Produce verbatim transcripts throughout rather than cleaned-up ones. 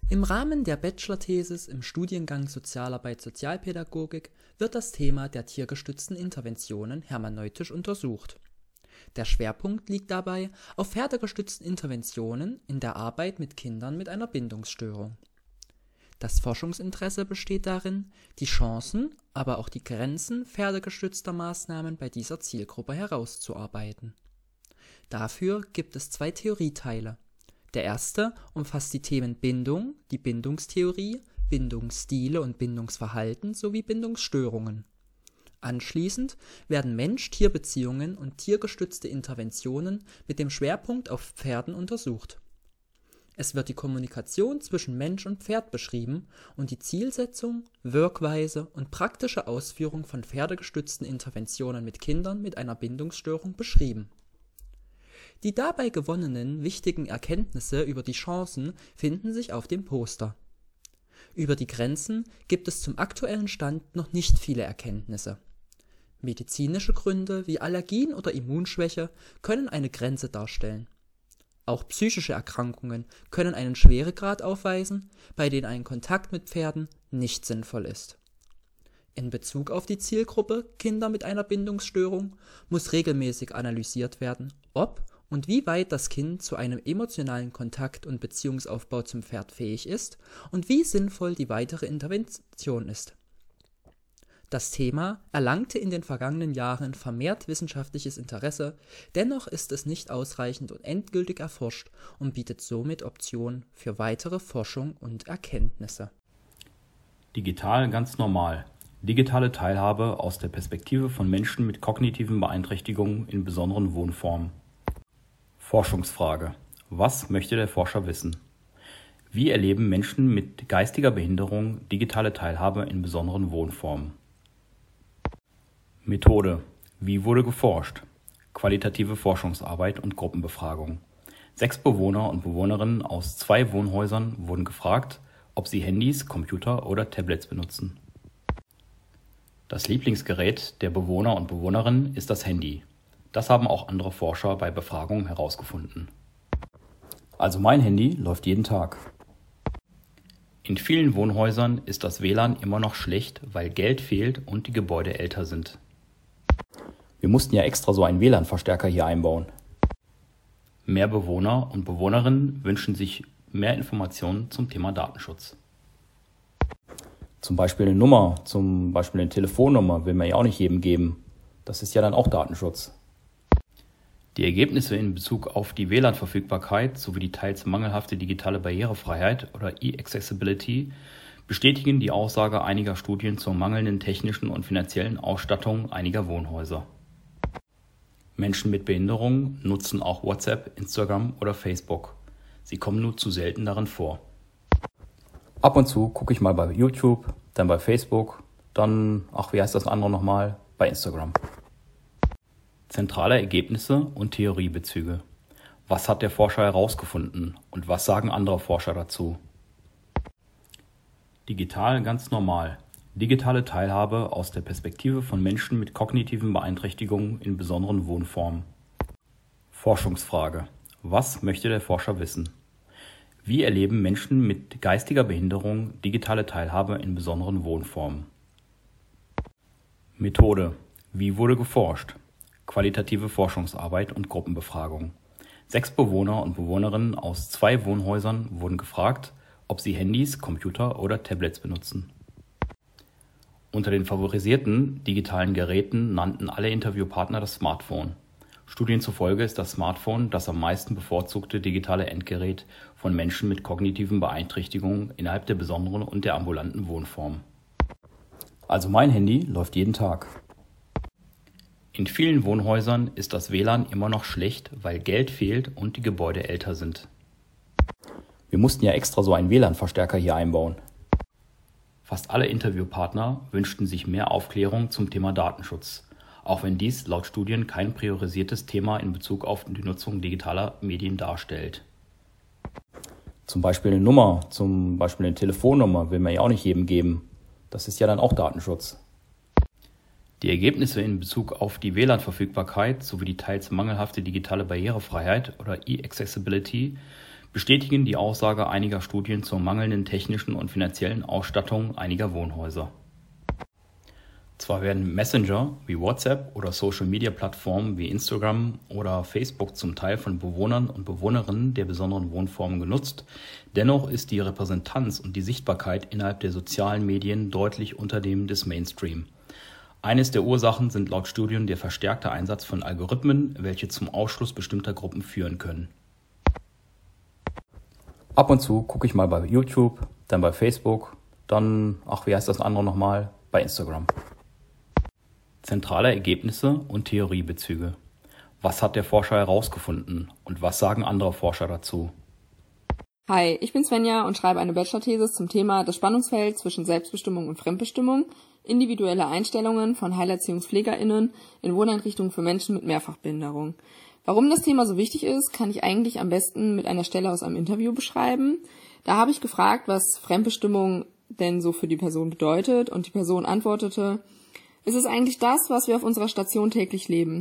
Im Rahmen der Bachelor-Thesis im Studiengang Sozialarbeit-Sozialpädagogik wird das Thema der tiergestützten Interventionen hermeneutisch untersucht. Der Schwerpunkt liegt dabei auf pferdegestützten Interventionen in der Arbeit mit Kindern mit einer Bindungsstörung. Das Forschungsinteresse besteht darin, die Chancen, aber auch die Grenzen pferdegestützter Maßnahmen bei dieser Zielgruppe herauszuarbeiten. Dafür gibt es zwei Theorieteile. Der erste umfasst die Themen Bindung, die Bindungstheorie, Bindungsstile und Bindungsverhalten sowie Bindungsstörungen. Anschließend werden Mensch-Tier-Beziehungen und tiergestützte Interventionen mit dem Schwerpunkt auf Pferden untersucht. Es wird die Kommunikation zwischen Mensch und Pferd beschrieben und die Zielsetzung, Wirkweise und praktische Ausführung von pferdegestützten Interventionen mit Kindern mit einer Bindungsstörung beschrieben. Die dabei gewonnenen wichtigen Erkenntnisse über die Chancen finden sich auf dem Poster. Über die Grenzen gibt es zum aktuellen Stand noch nicht viele Erkenntnisse. Medizinische Gründe wie Allergien oder Immunschwäche können eine Grenze darstellen. Auch psychische Erkrankungen können einen Schweregrad aufweisen, bei denen ein Kontakt mit Pferden nicht sinnvoll ist. In Bezug auf die Zielgruppe Kinder mit einer Bindungsstörung muss regelmäßig analysiert werden, ob und wie weit das Kind zu einem emotionalen Kontakt und Beziehungsaufbau zum Pferd fähig ist und wie sinnvoll die weitere Intervention ist. Das Thema erlangte in den vergangenen Jahren vermehrt wissenschaftliches Interesse, dennoch ist es nicht ausreichend und endgültig erforscht und bietet somit Optionen für weitere Forschung und Erkenntnisse. Digital ganz normal. Digitale Teilhabe aus der Perspektive von Menschen mit kognitiven Beeinträchtigungen in besonderen Wohnformen. Forschungsfrage: Was möchte der Forscher wissen? Wie erleben Menschen mit geistiger Behinderung digitale Teilhabe in besonderen Wohnformen? Methode: Wie wurde geforscht? Qualitative Forschungsarbeit und Gruppenbefragung. Sechs Bewohner und Bewohnerinnen aus zwei Wohnhäusern wurden gefragt, ob sie Handys, Computer oder Tablets benutzen. Das Lieblingsgerät der Bewohner und Bewohnerinnen ist das Handy. Das haben auch andere Forscher bei Befragungen herausgefunden. Also mein Handy läuft jeden Tag. In vielen Wohnhäusern ist das W L A N immer noch schlecht, weil Geld fehlt und die Gebäude älter sind. Wir mussten ja extra so einen W L A N-Verstärker hier einbauen. Mehr Bewohner und Bewohnerinnen wünschen sich mehr Informationen zum Thema Datenschutz. Zum Beispiel eine Nummer, zum Beispiel eine Telefonnummer will man ja auch nicht jedem geben. Das ist ja dann auch Datenschutz. Die Ergebnisse in Bezug auf die W L A N-Verfügbarkeit sowie die teils mangelhafte digitale Barrierefreiheit oder E-Accessibility bestätigen die Aussage einiger Studien zur mangelnden technischen und finanziellen Ausstattung einiger Wohnhäuser. Menschen mit Behinderungen nutzen auch WhatsApp, Instagram oder Facebook. Sie kommen nur zu selten darin vor. Ab und zu gucke ich mal bei YouTube, dann bei Facebook, dann, ach wie heißt das andere nochmal, bei Instagram. Zentrale Ergebnisse und Theoriebezüge. Was hat der Forscher herausgefunden und was sagen andere Forscher dazu? Digital ganz normal. Digitale Teilhabe aus der Perspektive von Menschen mit kognitiven Beeinträchtigungen in besonderen Wohnformen. Forschungsfrage: Was möchte der Forscher wissen? Wie erleben Menschen mit geistiger Behinderung digitale Teilhabe in besonderen Wohnformen? Methode: Wie wurde geforscht? Qualitative Forschungsarbeit und Gruppenbefragung. Sechs Bewohner und Bewohnerinnen aus zwei Wohnhäusern wurden gefragt, ob sie Handys, Computer oder Tablets benutzen. Unter den favorisierten digitalen Geräten nannten alle Interviewpartner das Smartphone. Studien zufolge ist das Smartphone das am meisten bevorzugte digitale Endgerät von Menschen mit kognitiven Beeinträchtigungen innerhalb der besonderen und der ambulanten Wohnform. Also mein Handy läuft jeden Tag. In vielen Wohnhäusern ist das W L A N immer noch schlecht, weil Geld fehlt und die Gebäude älter sind. Wir mussten ja extra so einen W L A N-Verstärker hier einbauen. Fast alle Interviewpartner wünschten sich mehr Aufklärung zum Thema Datenschutz, auch wenn dies laut Studien kein priorisiertes Thema in Bezug auf die Nutzung digitaler Medien darstellt. Zum Beispiel eine Nummer, zum Beispiel eine Telefonnummer will man ja auch nicht jedem geben. Das ist ja dann auch Datenschutz. Die Ergebnisse in Bezug auf die W L A N-Verfügbarkeit sowie die teils mangelhafte digitale Barrierefreiheit oder E-Accessibility bestätigen die Aussage einiger Studien zur mangelnden technischen und finanziellen Ausstattung einiger Wohnhäuser. Zwar werden Messenger wie WhatsApp oder Social-Media-Plattformen wie Instagram oder Facebook zum Teil von Bewohnern und Bewohnerinnen der besonderen Wohnformen genutzt, dennoch ist die Repräsentanz und die Sichtbarkeit innerhalb der sozialen Medien deutlich unter dem des Mainstream. Eines der Ursachen sind laut Studien der verstärkte Einsatz von Algorithmen, welche zum Ausschluss bestimmter Gruppen führen können. Ab und zu gucke ich mal bei YouTube, dann bei Facebook, dann, ach wie heißt das andere nochmal, bei Instagram. Zentrale Ergebnisse und Theoriebezüge. Was hat der Forscher herausgefunden und was sagen andere Forscher dazu? Hi, ich bin Svenja und schreibe eine Bachelor-Thesis zum Thema das Spannungsfeld zwischen Selbstbestimmung und Fremdbestimmung, individuelle Einstellungen von HeilerziehungspflegerInnen in Wohneinrichtungen für Menschen mit Mehrfachbehinderung. Warum das Thema so wichtig ist, kann ich eigentlich am besten mit einer Stelle aus einem Interview beschreiben. Da habe ich gefragt, was Fremdbestimmung denn so für die Person bedeutet, und die Person antwortete: Es ist eigentlich das, was wir auf unserer Station täglich leben,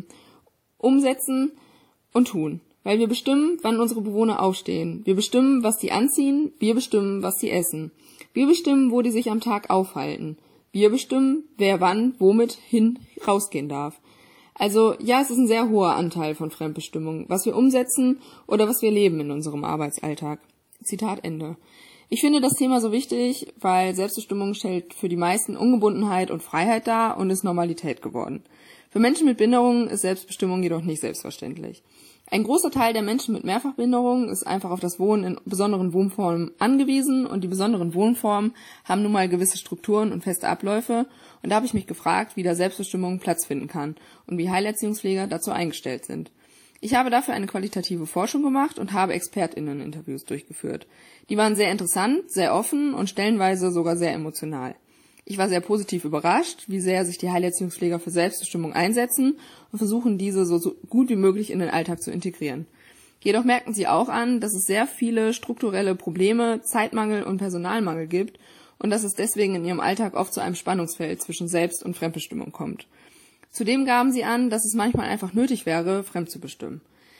umsetzen und tun. Weil wir bestimmen, wann unsere Bewohner aufstehen. Wir bestimmen, was sie anziehen. Wir bestimmen, was sie essen. Wir bestimmen, wo die sich am Tag aufhalten. Wir bestimmen, wer wann, womit hin rausgehen darf. Also ja, es ist ein sehr hoher Anteil von Fremdbestimmung, was wir umsetzen oder was wir leben in unserem Arbeitsalltag. Zitat Ende. Ich finde das Thema so wichtig, weil Selbstbestimmung stellt für die meisten Ungebundenheit und Freiheit dar und ist Normalität geworden. Für Menschen mit Behinderungen ist Selbstbestimmung jedoch nicht selbstverständlich. Ein großer Teil der Menschen mit Mehrfachbehinderungen ist einfach auf das Wohnen in besonderen Wohnformen angewiesen, und die besonderen Wohnformen haben nun mal gewisse Strukturen und feste Abläufe, und da habe ich mich gefragt, wie da Selbstbestimmung Platz finden kann und wie Heilerziehungspfleger dazu eingestellt sind. Ich habe dafür eine qualitative Forschung gemacht und habe ExpertInnen-Interviews durchgeführt. Die waren sehr interessant, sehr offen und stellenweise sogar sehr emotional. Ich war sehr positiv überrascht, wie sehr sich die Heilerziehungspfleger für Selbstbestimmung einsetzen und versuchen, diese so, so gut wie möglich in den Alltag zu integrieren. Jedoch merken sie auch an, dass es sehr viele strukturelle Probleme, Zeitmangel und Personalmangel gibt und dass es deswegen in ihrem Alltag oft zu einem Spannungsfeld zwischen Selbst- und Fremdbestimmung kommt. Zudem gaben sie an, dass es manchmal einfach nötig wäre, fremd zu bestimmen.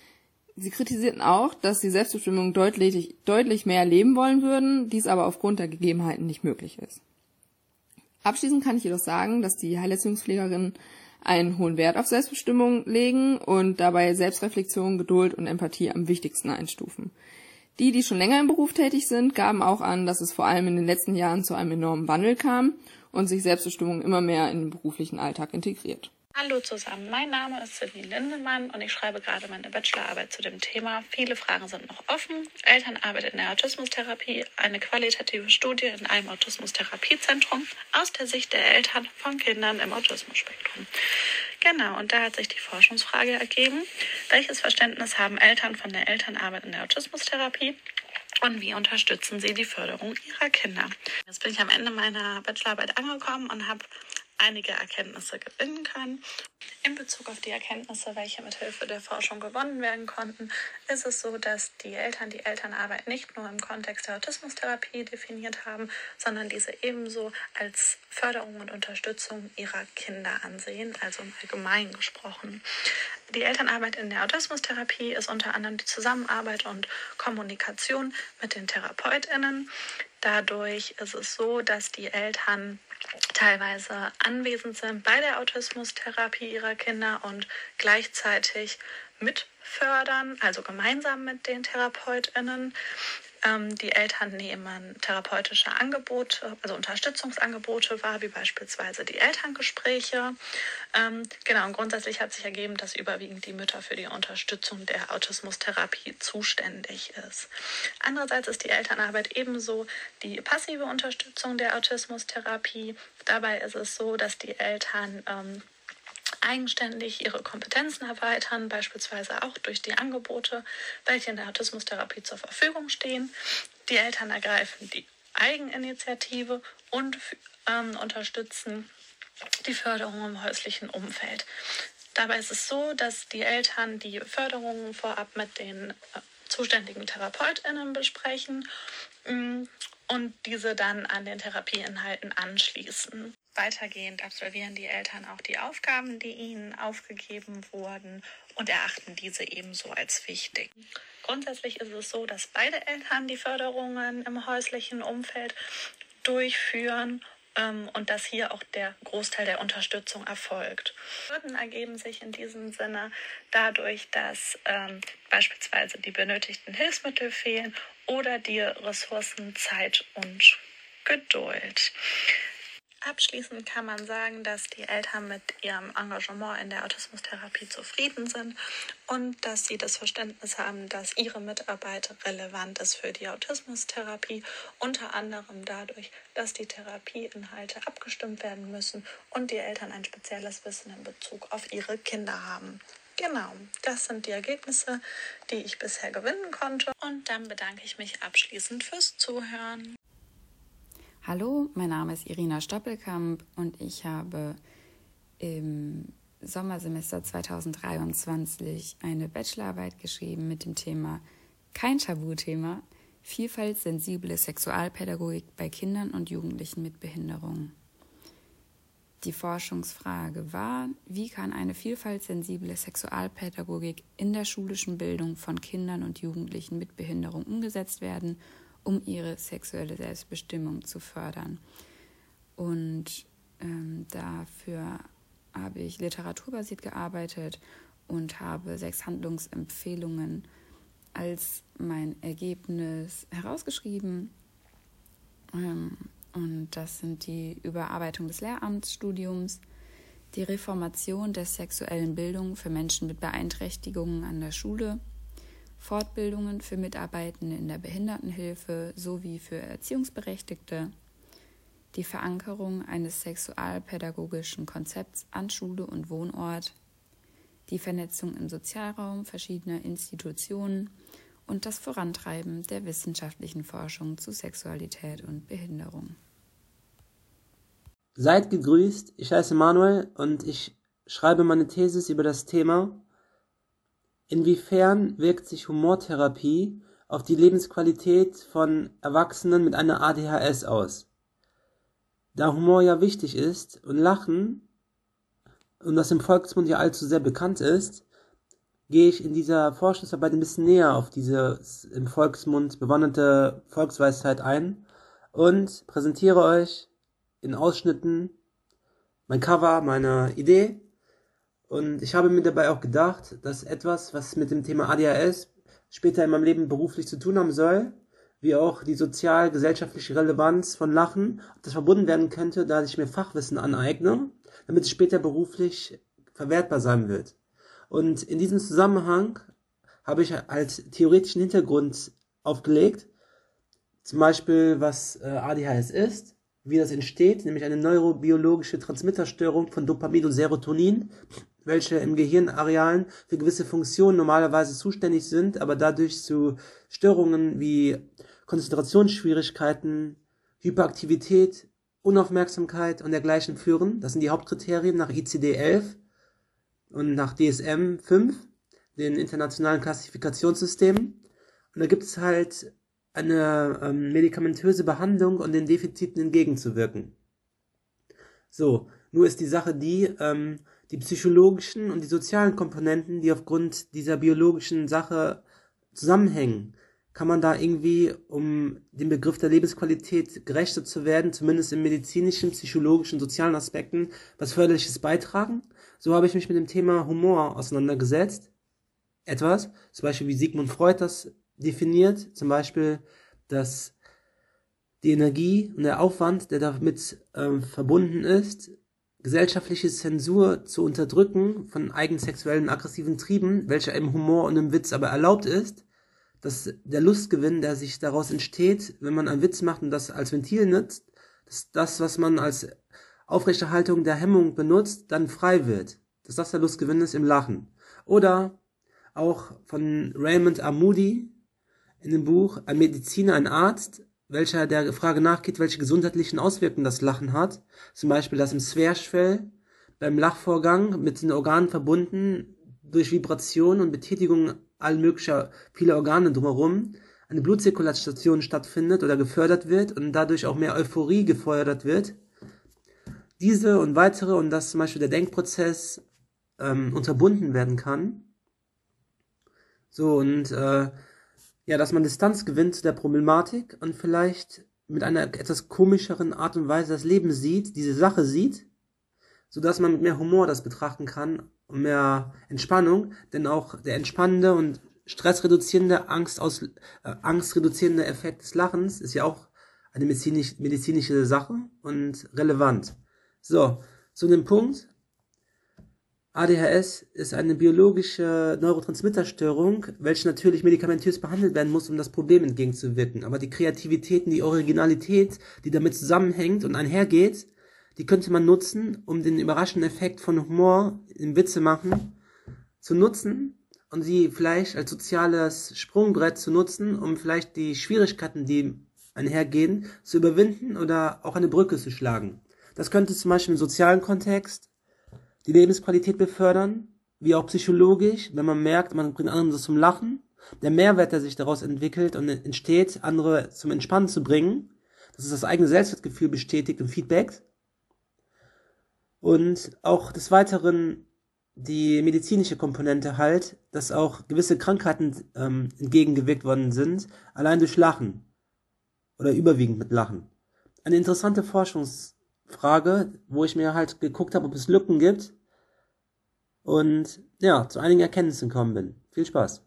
Sie kritisierten auch, dass sie Selbstbestimmung deutlich, deutlich mehr leben wollen würden, dies aber aufgrund der Gegebenheiten nicht möglich ist. Abschließend kann ich jedoch sagen, dass die Heilerziehungspflegerinnen einen hohen Wert auf Selbstbestimmung legen und dabei Selbstreflexion, Geduld und Empathie am wichtigsten einstufen. Die, die schon länger im Beruf tätig sind, gaben auch an, dass es vor allem in den letzten Jahren zu einem enormen Wandel kam und sich Selbstbestimmung immer mehr in den beruflichen Alltag integriert. Hallo zusammen, mein Name ist Sydney Lindemann und ich schreibe gerade meine Bachelorarbeit zu dem Thema Viele Fragen sind noch offen. Elternarbeit in der Autismustherapie, eine qualitative Studie in einem Autismustherapiezentrum aus der Sicht der Eltern von Kindern im Autismusspektrum. Genau, und da hat sich die Forschungsfrage ergeben: Welches Verständnis haben Eltern von der Elternarbeit in der Autismustherapie? Und wie unterstützen sie die Förderung ihrer Kinder? Jetzt bin ich am Ende meiner Bachelorarbeit angekommen und habe einige Erkenntnisse gewinnen können. In Bezug auf die Erkenntnisse, welche mit Hilfe der Forschung gewonnen werden konnten, ist es so, dass die Eltern die Elternarbeit nicht nur im Kontext der Autismustherapie definiert haben, sondern diese ebenso als Förderung und Unterstützung ihrer Kinder ansehen, also im Allgemeinen gesprochen. Die Elternarbeit in der Autismustherapie ist unter anderem die Zusammenarbeit und Kommunikation mit den TherapeutInnen. Dadurch ist es so, dass die Eltern teilweise anwesend sind bei der Autismustherapie ihrer Kinder und gleichzeitig mitfördern, also gemeinsam mit den TherapeutInnen. Ähm, die Eltern nehmen therapeutische Angebote, also Unterstützungsangebote wahr, wie beispielsweise die Elterngespräche. Ähm, genau, und grundsätzlich hat sich ergeben, dass überwiegend die Mütter für die Unterstützung der Autismustherapie zuständig ist. Andererseits ist die Elternarbeit ebenso die passive Unterstützung der Autismustherapie. Dabei ist es so, dass die Eltern ähm, eigenständig ihre Kompetenzen erweitern, beispielsweise auch durch die Angebote, welche in der Autismustherapie zur Verfügung stehen. Die Eltern ergreifen die Eigeninitiative und ähm, unterstützen die Förderung im häuslichen Umfeld. Dabei ist es so, dass die Eltern die Förderungen vorab mit den äh, zuständigen TherapeutInnen besprechen mh, und diese dann an den Therapieinhalten anschließen. Weitergehend absolvieren die Eltern auch die Aufgaben, die ihnen aufgegeben wurden, und erachten diese ebenso als wichtig. Grundsätzlich ist es so, dass beide Eltern die Förderungen im häuslichen Umfeld durchführen ähm, und dass hier auch der Großteil der Unterstützung erfolgt. Hürden ergeben sich in diesem Sinne dadurch, dass ähm, beispielsweise die benötigten Hilfsmittel fehlen oder die Ressourcen Zeit und Geduld. Abschließend kann man sagen, dass die Eltern mit ihrem Engagement in der Autismustherapie zufrieden sind und dass sie das Verständnis haben, dass ihre Mitarbeit relevant ist für die Autismustherapie, unter anderem dadurch, dass die Therapieinhalte abgestimmt werden müssen und die Eltern ein spezielles Wissen in Bezug auf ihre Kinder haben. Genau, das sind die Ergebnisse, die ich bisher gewinnen konnte. Und dann bedanke ich mich abschließend fürs Zuhören. Hallo, mein Name ist Irina Stoppelkamp und ich habe im Sommersemester zweitausenddreiundzwanzig eine Bachelorarbeit geschrieben mit dem Thema Kein Tabuthema, vielfaltsensible Sexualpädagogik bei Kindern und Jugendlichen mit Behinderung. Die Forschungsfrage war, wie kann eine vielfaltsensible Sexualpädagogik in der schulischen Bildung von Kindern und Jugendlichen mit Behinderung umgesetzt werden, um ihre sexuelle Selbstbestimmung zu fördern. Und ähm, dafür habe ich literaturbasiert gearbeitet und habe sechs Handlungsempfehlungen als mein Ergebnis herausgeschrieben. Ähm, und das sind die Überarbeitung des Lehramtsstudiums, die Reformation der sexuellen Bildung für Menschen mit Beeinträchtigungen an der Schule, Fortbildungen für Mitarbeitende in der Behindertenhilfe sowie für Erziehungsberechtigte, die Verankerung eines sexualpädagogischen Konzepts an Schule und Wohnort, die Vernetzung im Sozialraum verschiedener Institutionen und das Vorantreiben der wissenschaftlichen Forschung zu Sexualität und Behinderung. Seid gegrüßt, ich heiße Manuel und ich schreibe meine Thesis über das Thema: Inwiefern wirkt sich Humortherapie auf die Lebensqualität von Erwachsenen mit einer A D H S aus? Da Humor ja wichtig ist und Lachen, und das im Volksmund ja allzu sehr bekannt ist, gehe ich in dieser Forschungsarbeit ein bisschen näher auf diese im Volksmund bewanderte Volksweisheit ein und präsentiere euch in Ausschnitten mein Cover, meine Idee. Und ich habe mir dabei auch gedacht, dass etwas, was mit dem Thema A D H S später in meinem Leben beruflich zu tun haben soll, wie auch die sozial-gesellschaftliche Relevanz von Lachen, das verbunden werden könnte, da ich mir Fachwissen aneigne, damit es später beruflich verwertbar sein wird. Und in diesem Zusammenhang habe ich als theoretischen Hintergrund aufgelegt, zum Beispiel was äh, A D H S ist, wie das entsteht, nämlich eine neurobiologische Transmitterstörung von Dopamin und Serotonin, welche im Gehirnarealen für gewisse Funktionen normalerweise zuständig sind, aber dadurch zu Störungen wie Konzentrationsschwierigkeiten, Hyperaktivität, Unaufmerksamkeit und dergleichen führen. Das sind die Hauptkriterien nach I C D elf und nach D S M fünf, den internationalen Klassifikationssystemen. Und da gibt es halt eine ähm, medikamentöse Behandlung, um den Defiziten entgegenzuwirken. So, nur ist die Sache die, ähm, die psychologischen und die sozialen Komponenten, die aufgrund dieser biologischen Sache zusammenhängen, kann man da irgendwie, um dem Begriff der Lebensqualität gerechter zu werden, zumindest in medizinischen, psychologischen, sozialen Aspekten, was Förderliches beitragen. So habe ich mich mit dem Thema Humor auseinandergesetzt. Etwas, zum Beispiel wie Sigmund Freud das definiert, zum Beispiel, dass die Energie und der Aufwand, der damit ähm, verbunden ist, gesellschaftliche Zensur zu unterdrücken von eigenen sexuellen aggressiven Trieben, welcher im Humor und im Witz aber erlaubt ist, dass der Lustgewinn, der sich daraus entsteht, wenn man einen Witz macht und das als Ventil nutzt, dass das, was man als Aufrechterhaltung der Hemmung benutzt, dann frei wird. Dass das der Lustgewinn ist im Lachen. Oder auch von Raymond R. Moody in dem Buch Ein Mediziner, ein Arzt, welcher der Frage nachgeht, welche gesundheitlichen Auswirkungen das Lachen hat. Zum Beispiel, dass im Zwerchfell beim Lachvorgang mit den Organen verbunden durch Vibration und Betätigung all möglicher vieler Organe drumherum eine Blutzirkulation stattfindet oder gefördert wird und dadurch auch mehr Euphorie gefördert wird. Diese und weitere, und dass zum Beispiel der Denkprozess ähm, unterbunden werden kann, So, und äh, ja, dass man Distanz gewinnt zu der Problematik und vielleicht mit einer etwas komischeren Art und Weise das Leben sieht, diese Sache sieht, sodass man mit mehr Humor das betrachten kann und mehr Entspannung, denn auch der entspannende und stressreduzierende, Angst aus, äh, angstreduzierende Effekt des Lachens ist ja auch eine medizinisch, medizinische Sache und relevant. So, zu dem Punkt, A D H S ist eine biologische Neurotransmitterstörung, welche natürlich medikamentös behandelt werden muss, um das Problem entgegenzuwirken. Aber die Kreativität und die Originalität, die damit zusammenhängt und einhergeht, die könnte man nutzen, um den überraschenden Effekt von Humor im Witze machen zu nutzen und sie vielleicht als soziales Sprungbrett zu nutzen, um vielleicht die Schwierigkeiten, die einhergehen, zu überwinden oder auch eine Brücke zu schlagen. Das könnte zum Beispiel im sozialen Kontext die Lebensqualität befördern, wie auch psychologisch, wenn man merkt, man bringt andere zum Lachen, der Mehrwert, der sich daraus entwickelt und entsteht, andere zum Entspannen zu bringen, dass es das eigene Selbstwertgefühl bestätigt und feedbackt. Und auch des Weiteren die medizinische Komponente halt, dass auch gewisse Krankheiten ähm, entgegengewirkt worden sind, allein durch Lachen oder überwiegend mit Lachen. Eine interessante Forschungsfrage, wo ich mir halt geguckt habe, ob es Lücken gibt und ja, zu einigen Erkenntnissen gekommen bin. Viel Spaß.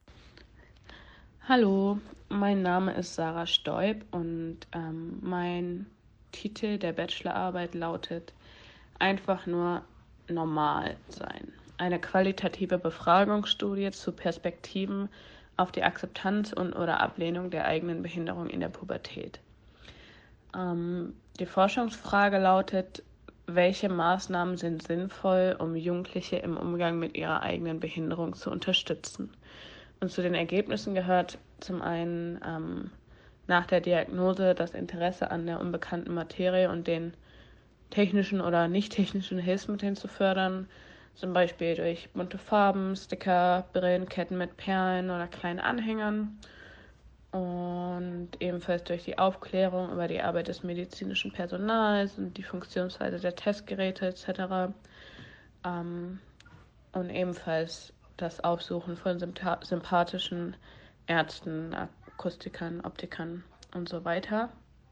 Hallo, mein Name ist Sarah Stoib und ähm, mein Titel der Bachelorarbeit lautet einfach nur normal sein. Eine qualitative Befragungsstudie zu Perspektiven auf die Akzeptanz und oder Ablehnung der eigenen Behinderung in der Pubertät. Ähm, die Forschungsfrage lautet, welche Maßnahmen sind sinnvoll, um Jugendliche im Umgang mit ihrer eigenen Behinderung zu unterstützen? Und zu den Ergebnissen gehört zum einen ähm, nach der Diagnose das Interesse an der unbekannten Materie und den technischen oder nicht technischen Hilfsmitteln zu fördern, zum Beispiel durch bunte Farben, Sticker, Brillen, Ketten mit Perlen oder kleinen Anhängern und ebenfalls durch die Aufklärung über die Arbeit des medizinischen Personals und die Funktionsweise der Testgeräte et cetera. Ähm, und ebenfalls das Aufsuchen von sympathischen Ärzten, Akustikern, Optikern und so weiter.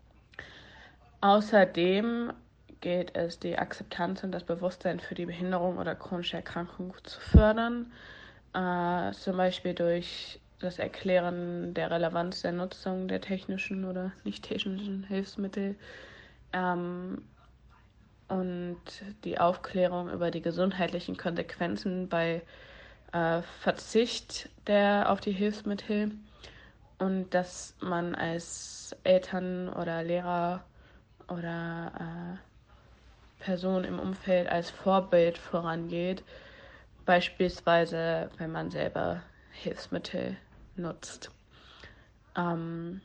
Außerdem geht es, die Akzeptanz und das Bewusstsein für die Behinderung oder chronische Erkrankung zu fördern, äh, zum Beispiel durch das Erklären der Relevanz der Nutzung der technischen oder nicht technischen Hilfsmittel ähm, und die Aufklärung über die gesundheitlichen Konsequenzen bei äh, Verzicht der, auf die Hilfsmittel und dass man als Eltern oder Lehrer oder äh, Person im Umfeld als Vorbild vorangeht, beispielsweise wenn man selber Hilfsmittel nutzt. Ähm,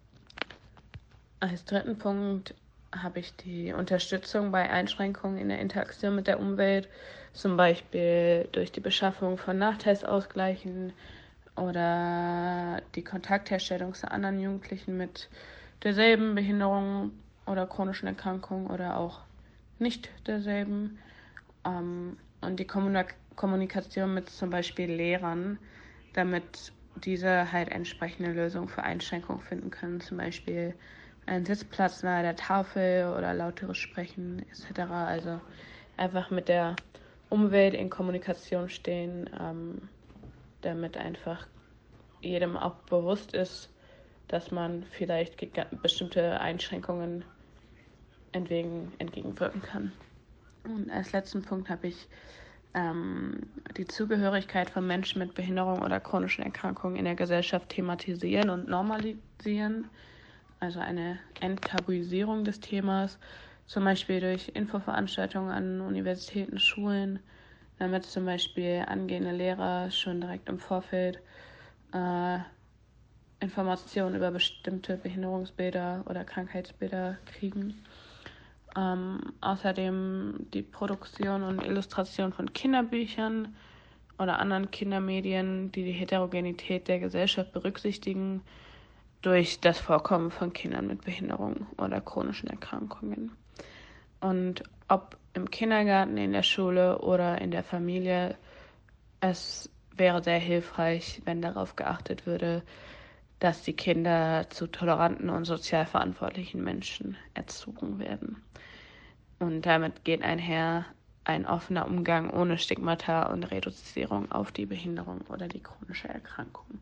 als dritten Punkt habe ich die Unterstützung bei Einschränkungen in der Interaktion mit der Umwelt, zum Beispiel durch die Beschaffung von Nachteilsausgleichen oder die Kontaktherstellung zu anderen Jugendlichen mit derselben Behinderung oder chronischen Erkrankung oder auch nicht derselben. Ähm, und die Kommunik- Kommunikation mit zum Beispiel Lehrern, damit diese halt entsprechende Lösungen für Einschränkungen finden können, zum Beispiel einen Sitzplatz nahe der Tafel oder lauteres Sprechen et cetera. Also einfach mit der Umwelt in Kommunikation stehen, ähm, damit einfach jedem auch bewusst ist, dass man vielleicht bestimmte Einschränkungen entgegen, entgegenwirken kann. Und als letzten Punkt habe ich ähm, die Zugehörigkeit von Menschen mit Behinderung oder chronischen Erkrankungen in der Gesellschaft thematisieren und normalisieren. Also eine Enttabuisierung des Themas, zum Beispiel durch Infoveranstaltungen an Universitäten, Schulen, damit zum Beispiel angehende Lehrer schon direkt im Vorfeld äh, Informationen über bestimmte Behinderungsbilder oder Krankheitsbilder kriegen. Ähm, außerdem die Produktion und Illustration von Kinderbüchern oder anderen Kindermedien, die die Heterogenität der Gesellschaft berücksichtigen, durch das Vorkommen von Kindern mit Behinderung oder chronischen Erkrankungen. Und ob im Kindergarten, in der Schule oder in der Familie, es wäre sehr hilfreich, wenn darauf geachtet würde, dass die Kinder zu toleranten und sozial verantwortlichen Menschen erzogen werden. Und damit geht einher ein offener Umgang ohne Stigmata und Reduzierung auf die Behinderung oder die chronische Erkrankung.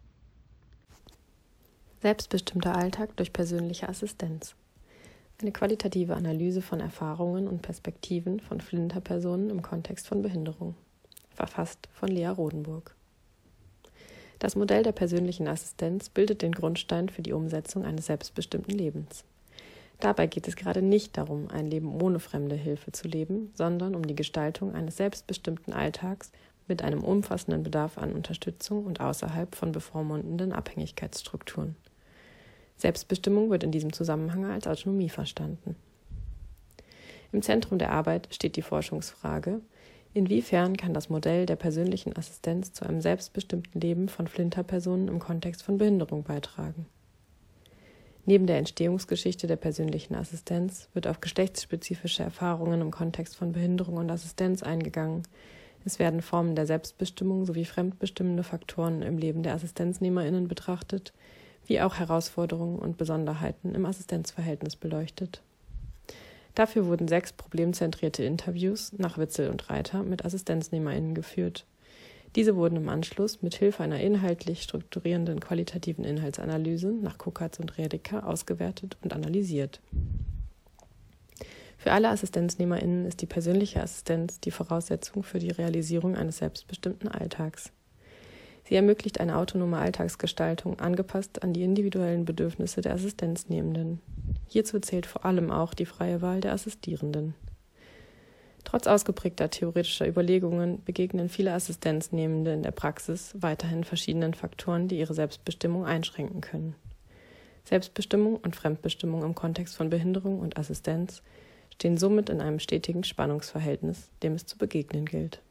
Selbstbestimmter Alltag durch persönliche Assistenz. Eine qualitative Analyse von Erfahrungen und Perspektiven von Flinterpersonen im Kontext von Behinderung. Verfasst von Lea Rodenburg. Das Modell der persönlichen Assistenz bildet den Grundstein für die Umsetzung eines selbstbestimmten Lebens. Dabei geht es gerade nicht darum, ein Leben ohne fremde Hilfe zu leben, sondern um die Gestaltung eines selbstbestimmten Alltags mit einem umfassenden Bedarf an Unterstützung und außerhalb von bevormundenden Abhängigkeitsstrukturen. Selbstbestimmung wird in diesem Zusammenhang als Autonomie verstanden. Im Zentrum der Arbeit steht die Forschungsfrage: Inwiefern kann das Modell der persönlichen Assistenz zu einem selbstbestimmten Leben von Flinterpersonen im Kontext von Behinderung beitragen? Neben der Entstehungsgeschichte der persönlichen Assistenz wird auf geschlechtsspezifische Erfahrungen im Kontext von Behinderung und Assistenz eingegangen. Es werden Formen der Selbstbestimmung sowie fremdbestimmende Faktoren im Leben der AssistenznehmerInnen betrachtet, wie auch Herausforderungen und Besonderheiten im Assistenzverhältnis beleuchtet. Dafür wurden sechs problemzentrierte Interviews nach Witzel und Reiter mit AssistenznehmerInnen geführt. Diese wurden im Anschluss mit Hilfe einer inhaltlich strukturierenden qualitativen Inhaltsanalyse nach Kukatz und Rediker ausgewertet und analysiert. Für alle AssistenznehmerInnen ist die persönliche Assistenz die Voraussetzung für die Realisierung eines selbstbestimmten Alltags. Sie ermöglicht eine autonome Alltagsgestaltung, angepasst an die individuellen Bedürfnisse der Assistenznehmenden. Hierzu zählt vor allem auch die freie Wahl der Assistierenden. Trotz ausgeprägter theoretischer Überlegungen begegnen viele Assistenznehmende in der Praxis weiterhin verschiedenen Faktoren, die ihre Selbstbestimmung einschränken können. Selbstbestimmung und Fremdbestimmung im Kontext von Behinderung und Assistenz stehen somit in einem stetigen Spannungsverhältnis, dem es zu begegnen gilt.